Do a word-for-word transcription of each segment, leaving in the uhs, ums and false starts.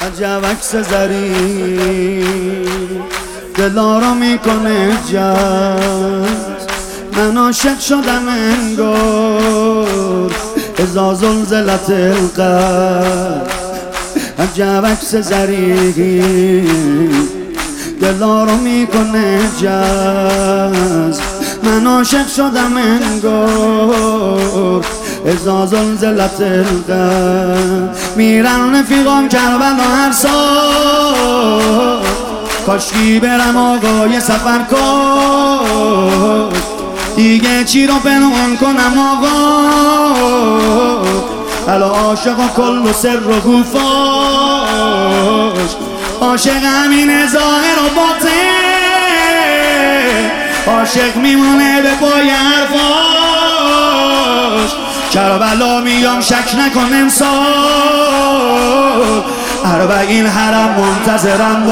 عجب عکس زری دلا میکنه جز من عاشق شدم انگار اذا زلزلت القلب. عجب عکس زری دلا رو میکنه جز من عاشق شدم انگار اذا زلزلت القلب. میرن رفیقام کربلا هر سال کاشکی برم آقای سفر کن دیگه چی رو پنهان کنم آقا الا عاشق و کل و سر و گوفاش عاشق همین ظاهر و باطن عاشق میمونه به پای حرفاش کربلا میام شک نکن امسال اربعین حرم منتظرم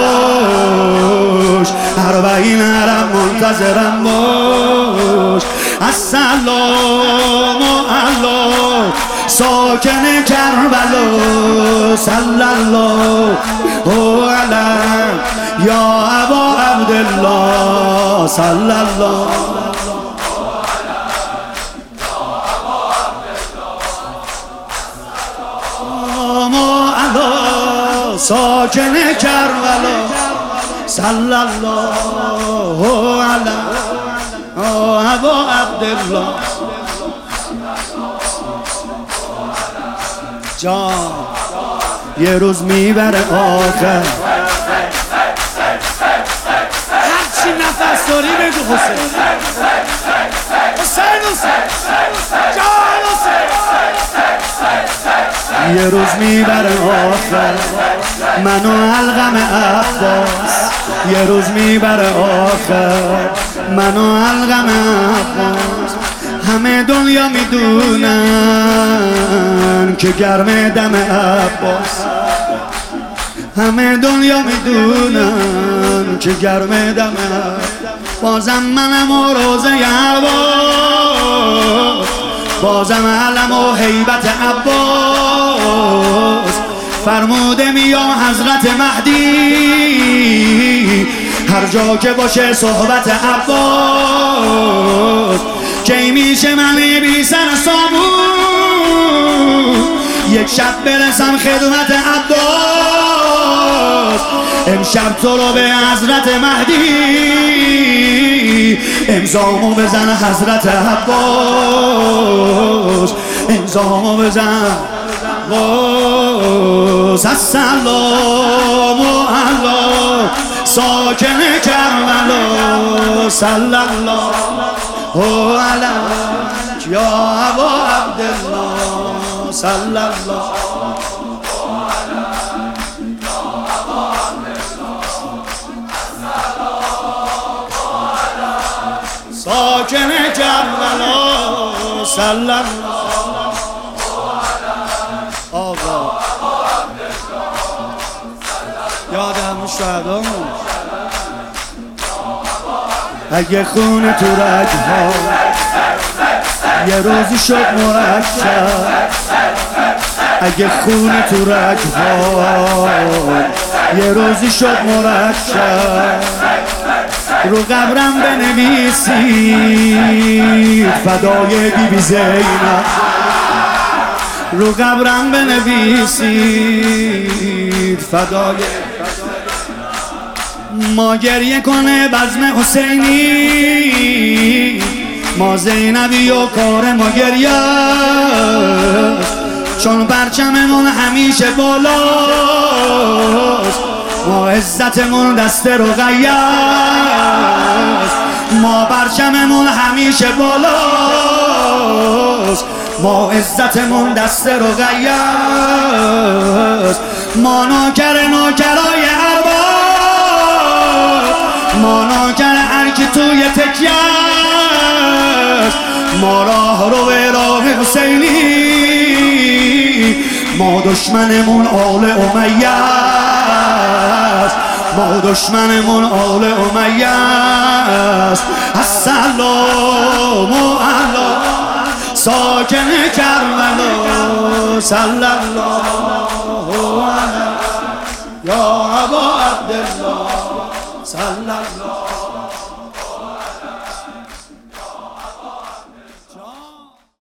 باش اربعین حرم منتظرم باش. السلام الله ساکن کربلا صلی الله علیه یا ابا عبدالله صلی الله ساکن کربلا صلی الله علیه ابا عبدالله. جان یه روز میبره آخر هرچی نفس داری بگو حسین حسین حسین جان حسین. یه روز میبره آخر منو علقم عباس یه روز میبره آخر منو علقم عباس. همه دنیا میدونن که گرم دم عباس همه دنیا میدونن که گرم دم بازم منم و روزه عباس بازم علم و حیبت عباس فرموده میام حضرت مهدی هر جا که باشه صحبت عباس کی میشه من بی سر سامون یک شب برسم خدمت عباس امشب تو رو به حضرت مهدی امضامو بزن حضرت عباس امضامو بزن عباس. السلام الله ساکن کربلا صلی الله علیه یا ابا عبدالله صلی الله ساکن کربلا صلی الله آقا یاد همون شهدامون اگه خون تو رگها یه روزی شد مرکب اگه خون تو رگها یه روزی شد مرکب رو قبرم بنویسید فدای بی بی زینب رو قبرم بنویسید فدای ما گریه کنه بزم حسینی ما زینبی و کار ما گریه چون پرچممون همیشه بالاست ما عزتمون دست رقیه ما پرچممون همیشه بالاست ما عزتمون دست رقیه ما نوکر نوکرای ارباب ما نوکر هرکی توی تکیه ما راه رو به راه حسینی ما دشمنمون آل امیه ما دشمنمون آل امیه است. السلام علی ساکن کربلا صلی الله علیه الله صلی الله